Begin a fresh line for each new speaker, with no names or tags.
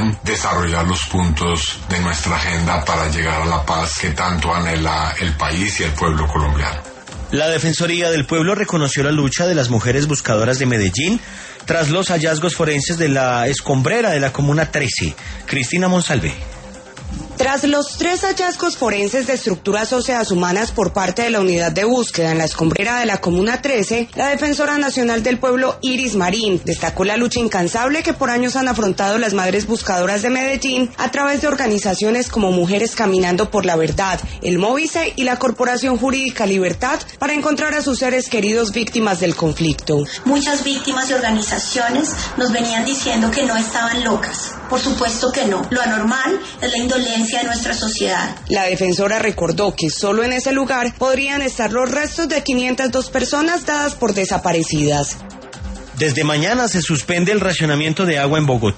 permiten desarrollar los puntos de nuestra agenda para llegar a la paz que tanto anhela el país y el pueblo colombiano.
La Defensoría del Pueblo reconoció la lucha de las mujeres buscadoras de Medellín tras los hallazgos forenses de la escombrera de la Comuna 13. Cristina Monsalve.
Tras los 3 hallazgos forenses de estructuras óseas humanas por parte de la unidad de búsqueda en la escombrera de la Comuna 13, la Defensora Nacional del Pueblo, Iris Marín, destacó la lucha incansable que por años han afrontado las madres buscadoras de Medellín a través de organizaciones como Mujeres Caminando por la Verdad, el Móvice y la Corporación Jurídica Libertad para encontrar a sus seres queridos víctimas del conflicto.
Muchas víctimas y organizaciones nos venían diciendo que no estaban locas. Por supuesto que no. Lo anormal es la indolencia de nuestra sociedad.
La defensora recordó que solo en ese lugar podrían estar los restos de 502 personas dadas por desaparecidas.
Desde mañana se suspende el racionamiento de agua en Bogotá.